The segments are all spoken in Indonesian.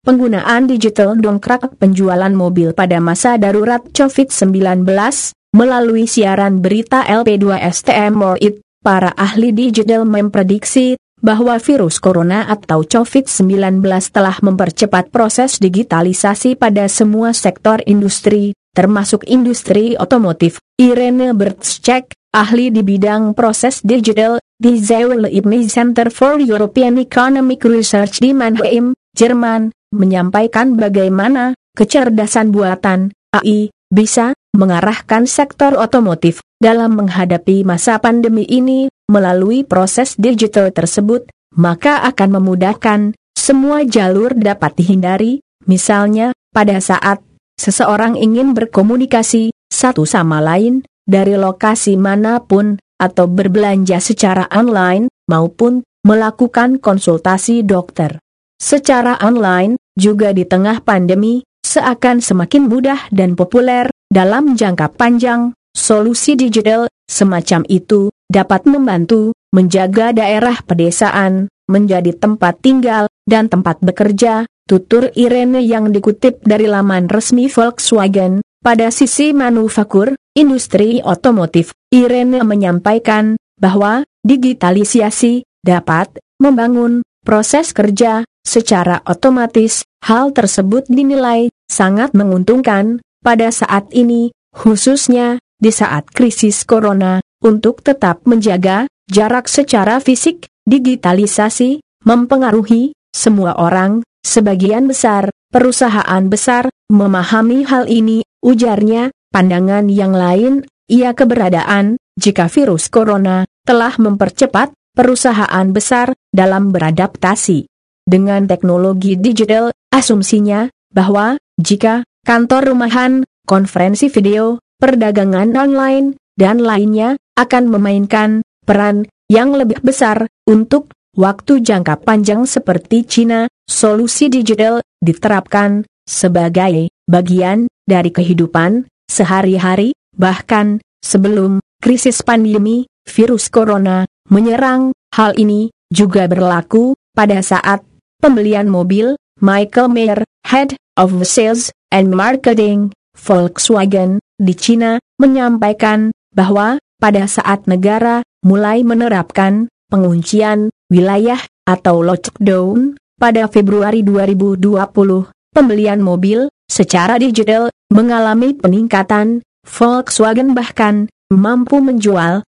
penggunaan digital dongkrak penjualan mobil pada masa darurat COVID-19, melalui siaran berita LP2STM Morit, para ahli digital memprediksi bahwa virus corona atau COVID-19 telah mempercepat proses digitalisasi pada semua sektor industri, termasuk industri otomotif. Irene Bertschek, ahli di bidang proses digital, di Zeil-Leibniz Center for European Economic Research di Mannheim, Jerman, menyampaikan bagaimana kecerdasan buatan AI bisa mengarahkan sektor otomotif dalam menghadapi masa pandemi ini. Melalui proses digital tersebut, maka akan memudahkan semua jalur dapat dihindari. Misalnya, pada saat seseorang ingin berkomunikasi satu sama lain dari lokasi manapun, atau berbelanja secara online, maupun melakukan konsultasi dokter secara online, juga di tengah pandemi, seakan semakin mudah dan populer. Dalam jangka panjang, solusi digital semacam itu dapat membantu menjaga daerah pedesaan menjadi tempat tinggal dan tempat bekerja, tutur Irene yang dikutip dari laman resmi Volkswagen. Pada sisi manufaktur, industri otomotif, Irene menyampaikan bahwa digitalisasi dapat membangun proses kerja secara otomatis. Hal tersebut dinilai sangat menguntungkan pada saat ini, khususnya di saat krisis corona, untuk tetap menjaga jarak secara fisik. Digitalisasi mempengaruhi semua orang, sebagian besar perusahaan besar memahami hal ini, ujarnya. Pandangan yang lain, ia keberadaan jika virus corona telah mempercepat perusahaan besar dalam beradaptasi dengan teknologi digital. Asumsinya bahwa jika kantor rumahan, konferensi video, perdagangan online, dan lainnya akan memainkan peran yang lebih besar untuk waktu jangka panjang seperti Cina, solusi digital diterapkan sebagai bagian dari kehidupan sehari-hari, bahkan sebelum krisis pandemi virus corona menyerang. Hal ini juga berlaku pada saat pembelian mobil. Michael Mayer, Head of Sales and Marketing Volkswagen di Cina, menyampaikan bahwa pada saat negara mulai menerapkan penguncian wilayah atau lockdown pada Februari 2020, pembelian mobil secara digital mengalami peningkatan. Volkswagen bahkan mampu menjual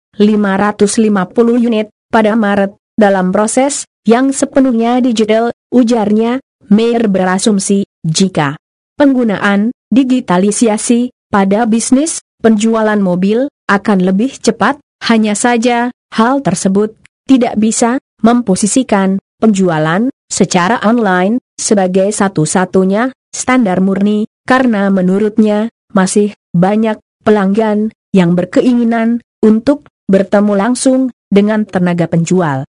550 unit pada Maret dalam proses yang sepenuhnya digital, ujarnya. Mayer berasumsi jika penggunaan digitalisasi pada bisnis penjualan mobil akan lebih cepat, hanya saja hal tersebut tidak bisa memposisikan penjualan secara online sebagai satu-satunya standar murni, karena menurutnya masih banyak pelanggan yang berkeinginan untuk bertemu langsung dengan tenaga penjual.